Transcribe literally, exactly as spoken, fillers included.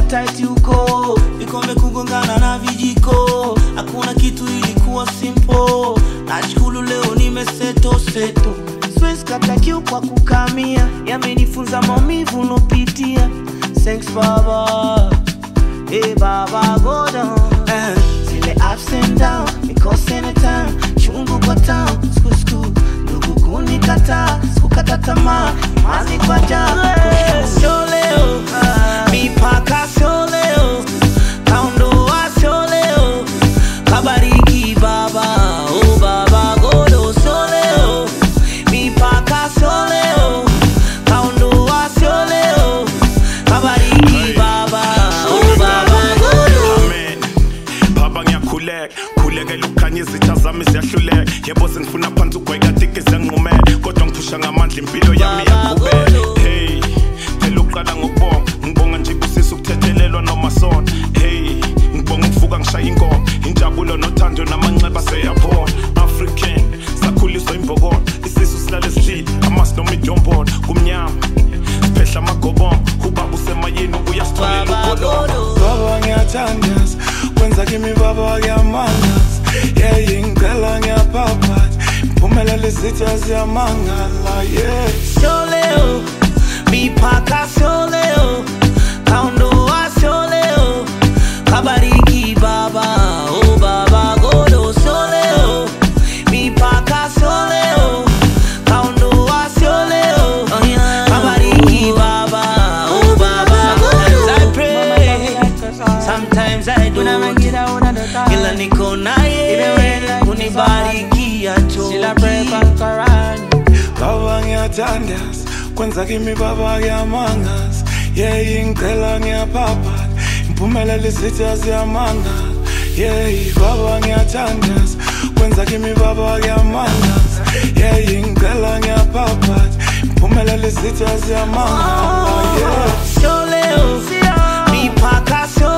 tight yuko, vikombe kugongana na vijiko, hakuna kitu ilikuwa simple. Nashukuru leo nimeseto seto, siwezi kata kiu kwa kukamia, yamenifunza maumivu nopitia. Thanks baba, hey baba go down, uh, zile ups and down, because in a time, chungu kwa town, sku sku, ndugu kunikata, sikukata tamaa, mazi kwa jaa. Sio leo, mipaka sio leo, kaondoa sio leo, kabariki baba, oh baba godo sio leo, mipaka sio leo, kaondoa sio leo, kabariki baba, oh baba godo. Amen. Baba ngiyakhuleka, khuleka lukhanya izitha zami ziyahluleka. Yebo sengifuna phansi ugweka tike zenqume, kodwa ngiphusha ngamandla impilo yami yaqhubeka. Hey, phela uqala ngokubonga, ngibonga nje kusisa ukuthethelelwa noma sona. Hey, ngibonga ukuvuka ngishaya ingoma, injabulo nothando namanxeba seyabona. African, sakhuliswa imbokodo, isisu silale sidlile, amasi noma idombolo, kumnyama. Siphehla amagobongo, ubaba usemayini uyasitholela ugolobo. Baba ngiyathandaza, kwenza kimi baba ngiyamangaza. Yeah, ngicela ngiyaphaphata, imphumelelo izitha ziyamangala, yeah. Sio leo, mipaka sio leo, kaondoa sio leo, kabariki baba, oh baba godo sio leo, mipaka sio leo, kaondoa sio leo, kabariki baba, oh baba godo. I pray, sometimes I do, ila niko naye, unibariki atoki. Baba ngiyathandaza, kwenza kimi baba ngiyamangaza. Yeah, ngicela ngiyaphaphata, imphumelelo izitha ziyamangala. Yeah, baba ngiyathandaza, kwenza kimi baba ngiyamangaza. Yeah, ngicela ngiyaphaphata, imphumelelo izitha ziyamangala, yeah. Sio leo, mipaka sio